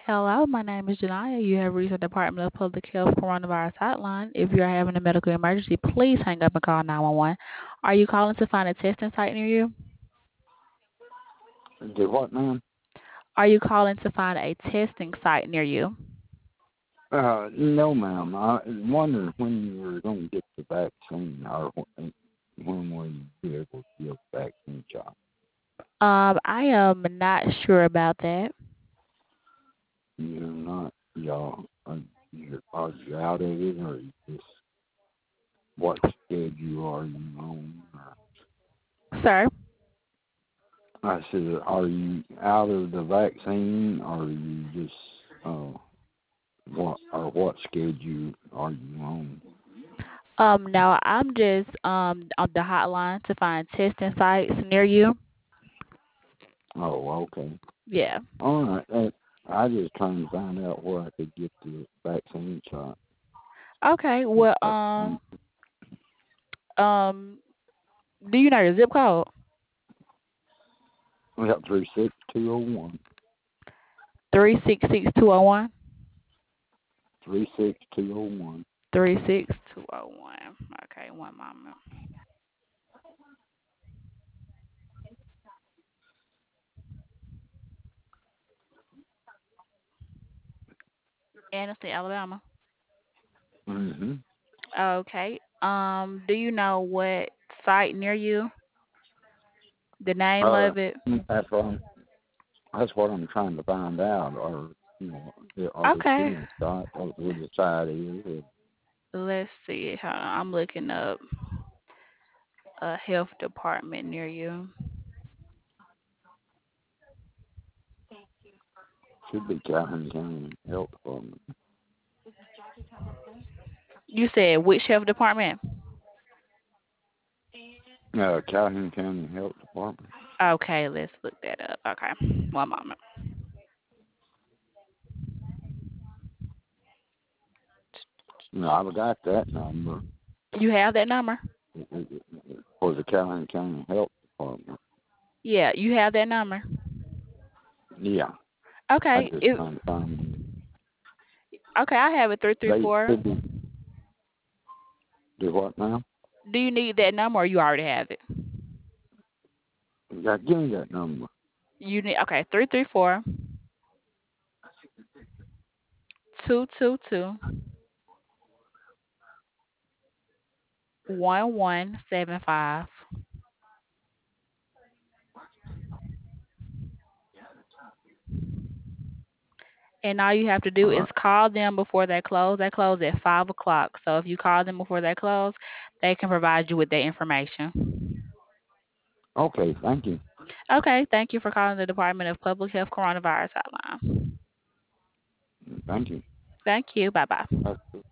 Hello, my name is Janaya. You have reached the Department of Public Health Coronavirus Hotline. If you are having a medical emergency, please hang up and call 911. Are you calling to find a testing site near you? Do what, ma'am? Are you calling to find a testing site near you? No, ma'am. I wondered when you were going to get the vaccine, or when will you be able to get the vaccine shot? I am not sure about that. You're not, y'all, are you out of it, or you just, what schedule are you on? Sir, I said, are you out of the vaccine, or are you just, what schedule are you on? no, I'm just on the hotline to find testing sites near you. Oh, okay. Yeah. All right. I just trying to find out where I could get the vaccine shot. Okay. And Well, stuff. um, do you know your zip code? We got 36201. 366201. 36201. 36201. Okay, one moment. Anniston, Alabama. Mm-hmm. Okay. Do you know what site near you? The name Uh, of it? that's what I'm trying to find out. Or are they Okay. doing shot? Or where the site is? Let's see. Hold on. I'm looking up a health department near you. Should be Calhoun County Health Department. You said which health department? Calhoun County Health Department. Okay, let's look that up. Okay. One moment. No, I've got that number You have that number? for the Calhoun County Health Department. Yeah, you have that number. Yeah, I Okay. just If trying to find. okay, I have it They 334. should be. Do what now? Do you need that number or you already have it? Yeah, give me that number. You need okay, 334 222 1175. And all you have to do All is right. call them before they close. They close at 5 o'clock. So if you call them before they close, they can provide you with that information. Okay, thank you. Okay, thank you for calling the Department of Public Health Coronavirus Hotline. Thank you. Thank you. Bye bye. That's